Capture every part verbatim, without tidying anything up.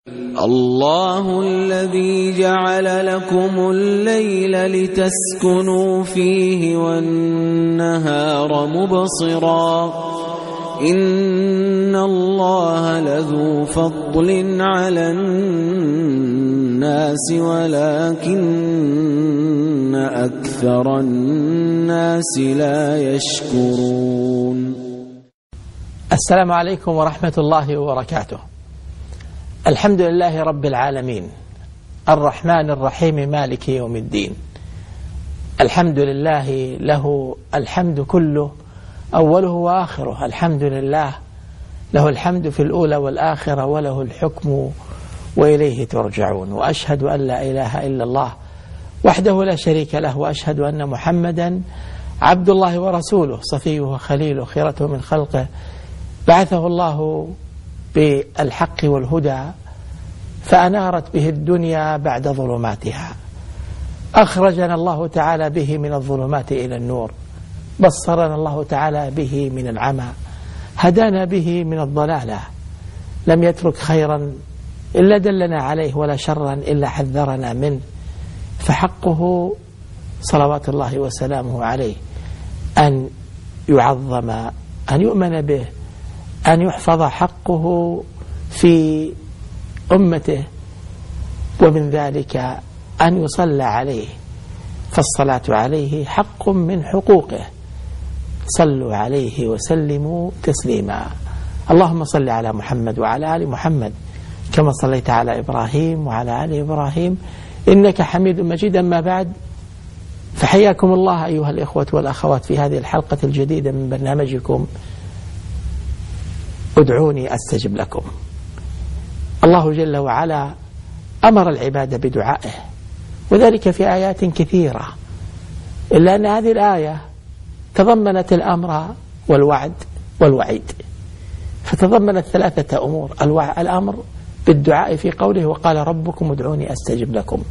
الله الذي جعل لكم الليل لتسكنوا فيه والنهار مبصرا إن الله لذو فضل على الناس ولكن أكثر الناس لا يشكرون. السلام عليكم ورحمة الله وبركاته. الحمد لله رب العالمين الرحمن الرحيم مالك يوم الدين. الحمد لله له الحمد كله أوله وآخره. الحمد لله له الحمد في الأولى والآخرة وله الحكم وإليه ترجعون. وأشهد أن لا إله إلا الله وحده لا شريك له، وأشهد أن محمدا عبد الله ورسوله صفيه وخليله خيرته من خلقه، بعثه الله بالحق والهدى فأنارت به الدنيا بعد ظلماتها، أخرجنا الله تعالى به من الظلمات إلى النور، بصرنا الله تعالى به من العمى، هدانا به من الضلالة، لم يترك خيرا إلا دلنا عليه ولا شرا إلا حذرنا منه، فحقه صلوات الله وسلامه عليه أن يعظم، أن يؤمن به، أن يحفظ حقه في أمته، ومن ذلك أن يصلى عليه، فالصلاة عليه حق من حقوقه. صلوا عليه وسلموا تسليما. اللهم صل على محمد وعلى آل محمد كما صليت على إبراهيم وعلى آل إبراهيم إنك حميد مجيد. أما بعد، فحياكم الله أيها الإخوة والأخوات في هذه الحلقة الجديدة من برنامجكم ادعوني أستجب لكم. الله جل وعلا أمر العباد بدعائه، وذلك في آيات كثيرة، إلا أن هذه الآية تضمنت الأمر والوعد والوعيد، فتضمنت ثلاثة أمور: الأمر بالدعاء في قوله وقال ربكم ادعوني أستجب لكم،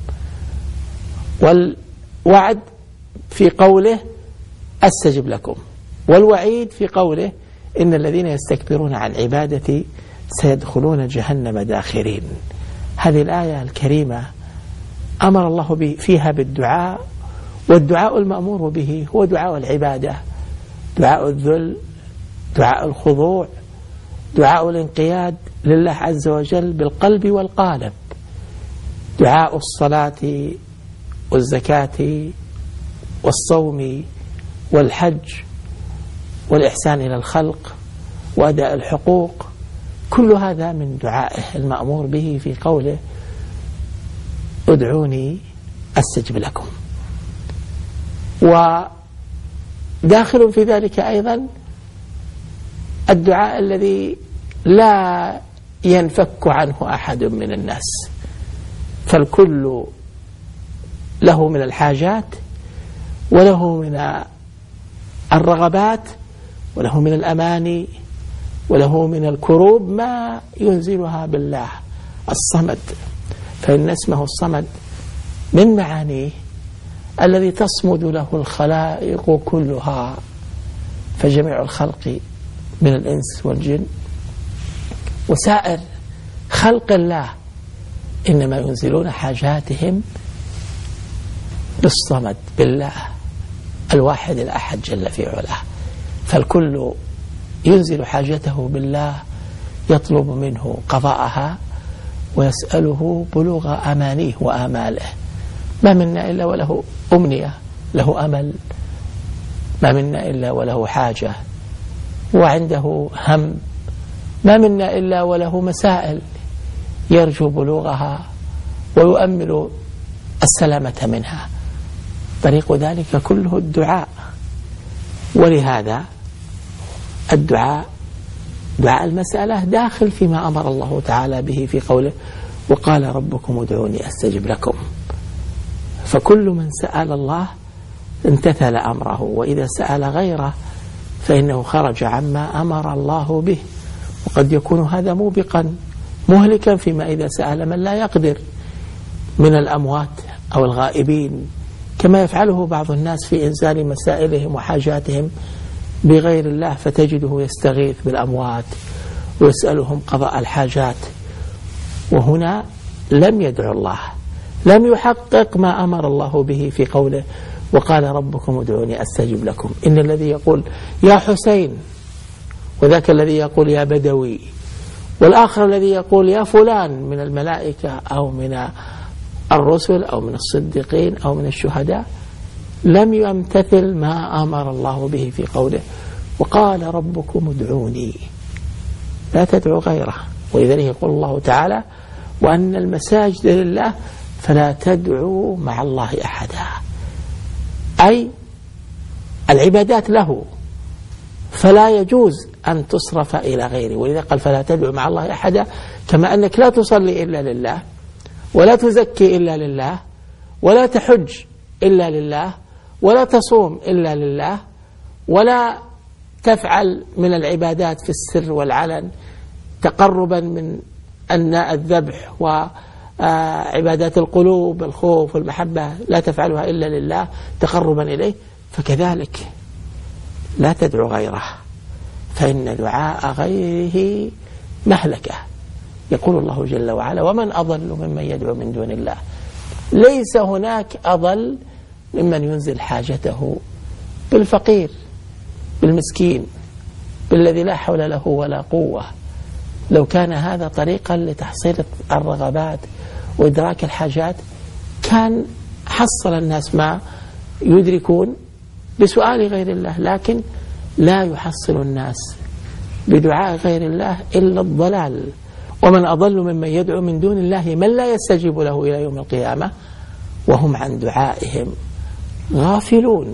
والوعد في قوله أستجب لكم، والوعيد في قوله إن الذين يستكبرون عن عبادتي سيدخلون جهنم داخرين. هذه الآية الكريمة أمر الله فيها بالدعاء، والدعاء المأمور به هو دعاء العبادة، دعاء الذل، دعاء الخضوع، دعاء الانقياد لله عز وجل بالقلب والقالب، دعاء الصلاة والزكاة والصوم والحج والإحسان إلى الخلق وأداء الحقوق، كل هذا من دعائه المأمور به في قوله ادعوني أستجب لكم. وداخل في ذلك أيضا الدعاء الذي لا ينفك عنه أحد من الناس، فالكل له من الحاجات وله من الرغبات وله من الأماني وله من الكروب ما ينزلها بالله الصمد، فإن اسمه الصمد من معانيه الذي تصمد له الخلائق كلها، فجميع الخلق من الإنس والجن وسائر خلق الله إنما ينزلون حاجاتهم بالصمد، بالله الواحد الأحد جل في علاه، فالكل ينزل حاجته بالله، يطلب منه قضاءها ويسأله بلوغ أمانيه وآماله. ما منا إلا وله أمنية، له أمل، ما منا إلا وله حاجة وعنده هم، ما منا إلا وله مسائل يرجو بلوغها ويؤمل السلامة منها. طريق ذلك كله الدعاء، ولهذا الدعاء دعاء المسألة داخل فيما أمر الله تعالى به في قوله وقال ربكم ادعوني أستجب لكم، فكل من سأل الله امتثل أمره، وإذا سأل غيره فإنه خرج عما أمر الله به، وقد يكون هذا موبقا مهلكا فيما إذا سأل من لا يقدر من الأموات أو الغائبين، كما يفعله بعض الناس في إنزال مسائلهم وحاجاتهم بغير الله، فتجده يستغيث بالأموات ويسألهم قضاء الحاجات وهنا لم يدعو الله، لم يحقق ما أمر الله به في قوله وقال ربكم ادعوني أستجب لكم. إن الذي يقول يا حسين، وذاك الذي يقول يا بدوي، والآخر الذي يقول يا فلان من الملائكة أو من الرسل أو من الصديقين أو من الشهداء، لم يمتثل ما أمر الله به في قوله وقال ربكم ادعوني، لا تدعو غيره. ولذلك يقول الله تعالى وأن المساجد لله فلا تدعوا مع الله أحدا، أي العبادات له فلا يجوز أن تصرف إلى غيره. ولذا قال فلا تدعوا مع الله أحدا، كما أنك لا تصلي إلا لله، ولا تزكي إلا لله، ولا تحج إلا لله، ولا تصوم إلا لله، ولا تفعل من العبادات في السر والعلن تقربا من أن الذبح وعبادات القلوب الخوف والمحبة لا تفعلها إلا لله تقربا إليه، فكذلك لا تدعو غيره، فإن دعاء غيره مهلكة. يقول الله جل وعلا ومن أضل ممن يدعو من دون الله. ليس هناك أضل ممن ينزل حاجته بالفقير، بالمسكين، بالذي لا حول له ولا قوة. لو كان هذا طريقا لتحصيل الرغبات وإدراك الحاجات كان حصل الناس ما يدركون بسؤال غير الله، لكن لا يحصل الناس بدعاء غير الله إلا الضلال. ومن أضل ممن يدعو من دون الله من لا يستجيب له إلى يوم القيامة وهم عن دعائهم غافلون.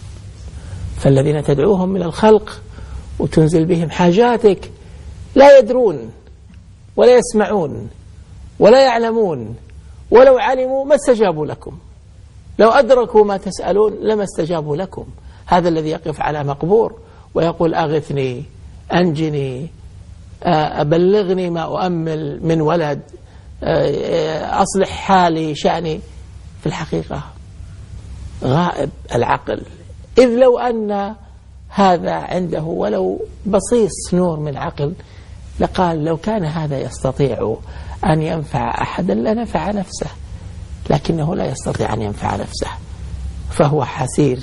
فالذين تدعوهم من الخلق وتنزل بهم حاجاتك لا يدرون ولا يسمعون ولا يعلمون، ولو علموا ما استجابوا لكم، لو أدركوا ما تسألون لما استجابوا لكم. هذا الذي يقف على مقبور ويقول أغثني، أنجني، أبلغني ما أؤمل من ولد، أصلح حالي شأني، في الحقيقة غائب العقل. إذ لو أن هذا عنده ولو بصيص نور من عقل لقال لو كان هذا يستطيع أن ينفع أحدا لنفع نفسه، لكنه لا يستطيع أن ينفع نفسه، فهو حسير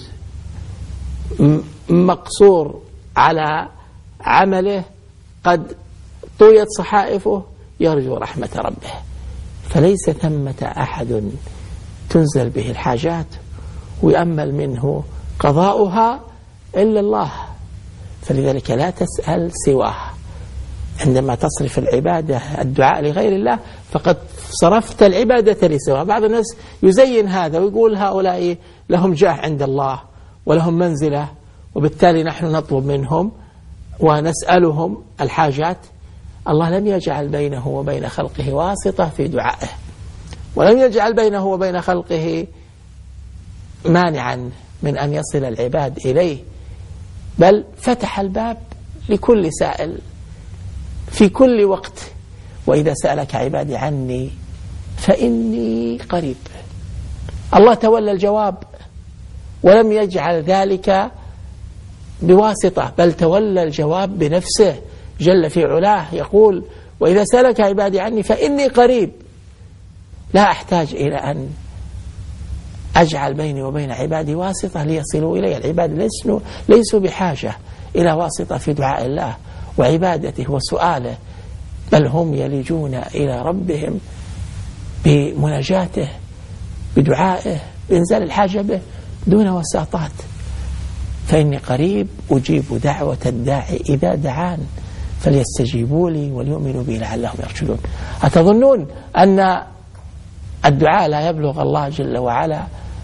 مقصور على عمله، قد طويت صحائفه يرجو رحمة ربه. فليس ثمة أحد تنزل به الحاجات ويأمل منه قضاؤها إلا الله. فلذلك لا تسأل سواه. عندما تصرف العبادة الدعاء لغير الله فقد صرفت العبادة لسواه. بعض الناس يزين هذا ويقول هؤلاء لهم جاه عند الله ولهم منزلة، وبالتالي نحن نطلب منهم ونسألهم الحاجات. الله لم يجعل بينه وبين خلقه واسطة في دعائه، ولم يجعل بينه وبين خلقه مانعا من أن يصل العباد إليه، بل فتح الباب لكل سائل في كل وقت. وإذا سألك عبادي عني فإني قريب. الله تولى الجواب ولم يجعل ذلك بواسطة، بل تولى الجواب بنفسه جل في علاه. يقول وإذا سألك عبادي عني فإني قريب، لا أحتاج إلى أن أجعل بيني وبين عبادي واسطة ليصلوا إلي. العباد ليسوا, ليسوا بحاجة إلى واسطة في دعاء الله وعبادته وسؤاله، بل هم يلجون إلى ربهم بمناجاته بدعائه بإنزال الحاجة به دون وساطات. فإني قريب أجيب دعوة الداعي إذا دعان فليستجيبوا لي وليؤمنوا بي لعلهم يرشدون. أتظنون أن الدعاء لا يبلغ الله جل وعلا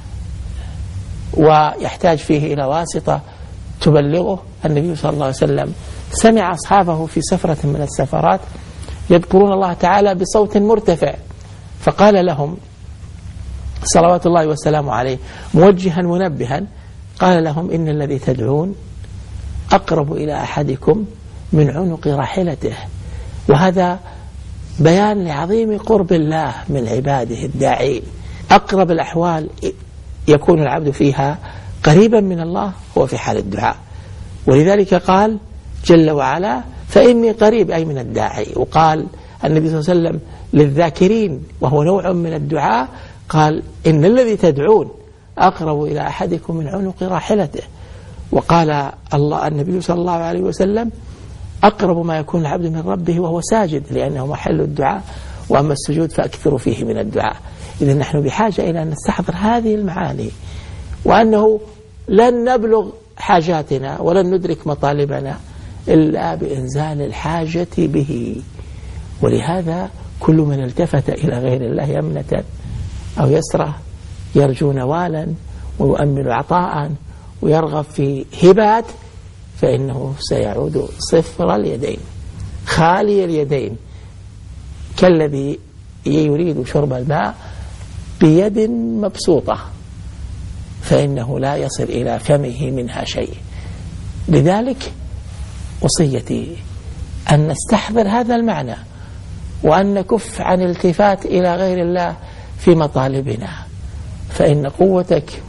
ويحتاج فيه إلى واسطة تبلغه؟ النبي صلى الله عليه وسلم سمع أصحابه في سفرة من السفرات يذكرون الله تعالى بصوت مرتفع، فقال لهم صلوات الله وسلامه عليه موجها منبها، قال لهم إن الذي تدعون أقرب إلى أحدكم من عنق راحلته. وهذا بيان لعظيم قرب الله من عباده الداعين. أقرب الأحوال يكون العبد فيها قريبا من الله هو في حال الدعاء. ولذلك قال جل وعلا فإني قريب، أي من الداعي. وقال النبي صلى الله عليه وسلم للذاكرين وهو نوع من الدعاء قال إن الذي تدعون أقرب إلى أحدكم من عنق راحلته. وقال الله النبي صلى الله عليه وسلم أقرب ما يكون العبد من ربه وهو ساجد لأنه محل الدعاء، وأما السجود فأكثروا فيه من الدعاء. إذن نحن بحاجة إلى أن نستحضر هذه المعاني، وأنه لن نبلغ حاجاتنا ولن ندرك مطالبنا إلا بإنزال الحاجة به. ولهذا كل من التفت إلى غير الله يمنة أو يسرة يرجو نوالا ويؤمل عطاء ويرغب في هبات فإنه سيعود صفر اليدين خالي اليدين، كالذي يريد شرب الماء بيد مبسوطة فإنه لا يصل إلى فمه منها شيء. لذلك وصيتي أن نستحضر هذا المعنى، وأن نكف عن الالتفات إلى غير الله في مطالبنا، فإن قوتك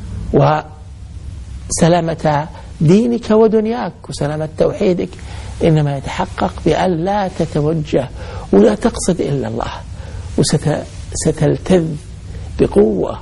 وسلامة دينك ودنياك وسلامة توحيدك إنما يتحقق بأن لا تتوجه ولا تقصد إلا الله، وستلتذ بقوة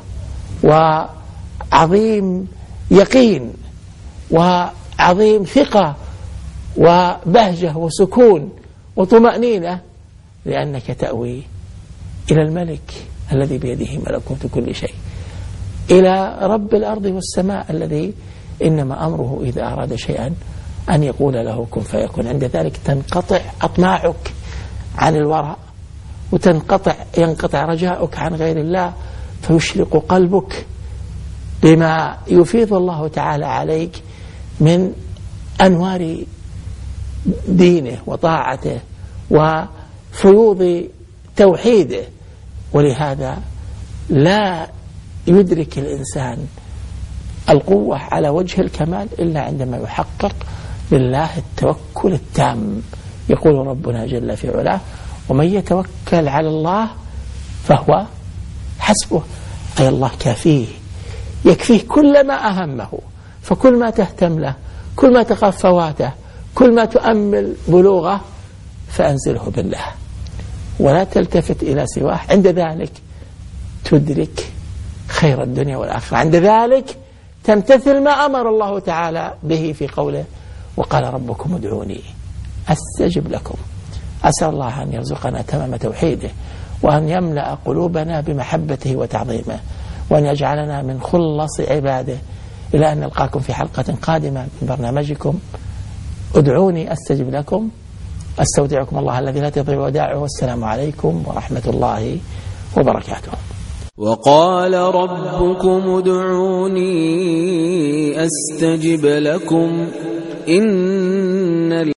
وعظيم يقين وعظيم ثقة وبهجة وسكون وطمأنينة، لأنك تأوي إلى الملك الذي بيده ملكوت كل شيء، إلى رب الأرض والسماء الذي إنما أمره إذا أراد شيئا أن يقول له كن فيكون. عند ذلك تنقطع أطماعك عن الوراء، وتنقطع ينقطع رجاؤك عن غير الله، فيشرق قلبك بما يفيض الله تعالى عليك من أنوار دينه وطاعته وفيوض توحيده. ولهذا لا يدرك الإنسان القوة على وجه الكمال إلا عندما يحقق لله التوكل التام. يقول ربنا جل في علاه ومن يتوكل على الله فهو حسبه، أي الله كافيه يكفيه كل ما أهمه، فكل ما تهتم له، كل ما تخاف فواته، كل ما تؤمل بلوغه فأنزله بالله ولا تلتفت إلى سواه. عند ذلك تدرك خير الدنيا والآخرة، عند ذلك تمتثل ما أمر الله تعالى به في قوله وقال ربكم ادعوني أستجب لكم. أسأل الله أن يرزقنا تمام توحيده، وأن يملأ قلوبنا بمحبته وتعظيمه، وأن يجعلنا من خلص عباده. إلى أن نلقاكم في حلقة قادمة من برنامجكم ادعوني أستجب لكم. أستودعكم الله الذي لا تضيع ودائعه، والسلام عليكم ورحمة الله وبركاته. وقال ربكم ادعوني أستجب لكم إن